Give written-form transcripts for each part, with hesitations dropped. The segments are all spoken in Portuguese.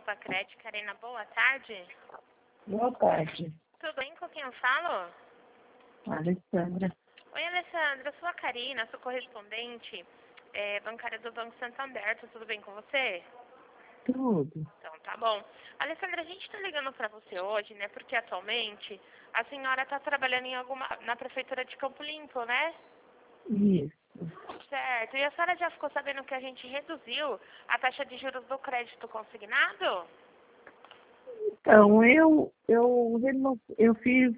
Facred, Karina, boa tarde. Boa tarde, Tudo bem com quem eu falo? Alessandra. Oi, Alessandra, eu sou a Karina, sou correspondente bancária do Banco Santander. Tudo bem com você? Tudo. Então, tá bom. Alessandra, a gente está ligando para você hoje, né? Porque atualmente a senhora está trabalhando na prefeitura de Campo Limpo, né? Isso. Certo. E a senhora já ficou sabendo que a gente reduziu a taxa de juros do crédito consignado? Então, eu fiz,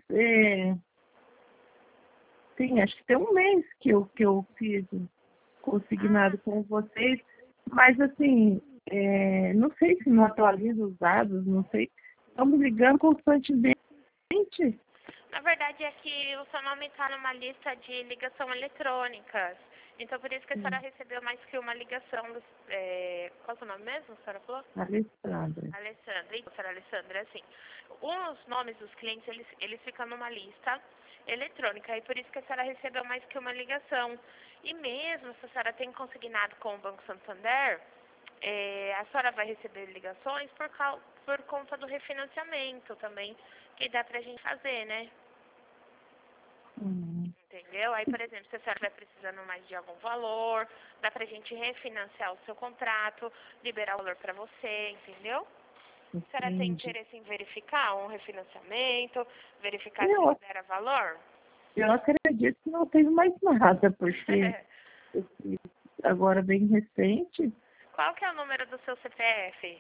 sim, acho que tem um mês que eu fiz consignado com vocês, mas assim, não sei se não atualiza os dados, não sei. Estamos ligando constantemente. Na verdade, é que o seu nome está numa lista de ligação eletrônicas. Então, por isso que a senhora recebeu mais que uma ligação. Qual é o seu nome mesmo, a senhora falou? Alessandra. Alessandra. Isso, senhora Alessandra, assim. Os nomes dos clientes, eles ficam numa lista eletrônica. E por isso que a senhora recebeu mais que uma ligação. E mesmo se a senhora tem consignado com o Banco Santander, a senhora vai receber ligações por conta do refinanciamento também, que dá pra gente fazer, né? Entendeu? Aí, por exemplo, se a senhora vai precisando mais de algum valor, dá pra gente refinanciar o seu contrato, liberar o valor pra você, entendeu? A senhora tem interesse em verificar um refinanciamento, verificar se libera valor? Eu acredito que não teve mais nada, porque agora bem recente, Qual que é o número do seu CPF?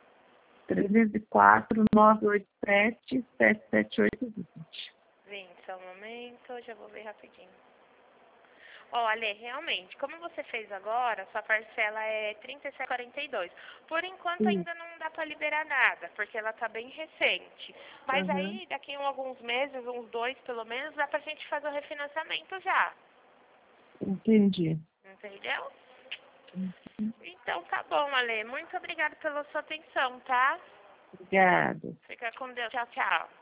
304-987-77820. Só um momento, já vou ver rapidinho. Olha, realmente, como você fez agora, sua parcela é 37,42. Por enquanto ainda não dá para liberar nada, porque ela tá bem recente. Mas aí, daqui a alguns meses, uns 2 pelo menos, dá pra gente fazer o refinanciamento já. Entendi. Entendeu? Então tá bom, Ale. Muito obrigada pela sua atenção, tá? Obrigada. Fica com Deus. Tchau, tchau.